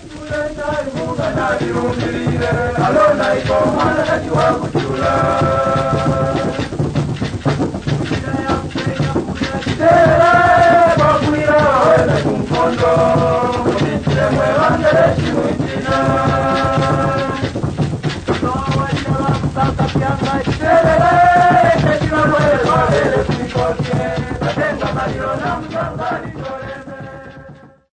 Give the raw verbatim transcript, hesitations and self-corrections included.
alona iko mwana kajiwa kuchula tere bakwira wena kumkondo kumitile mwewangere shimuitina tere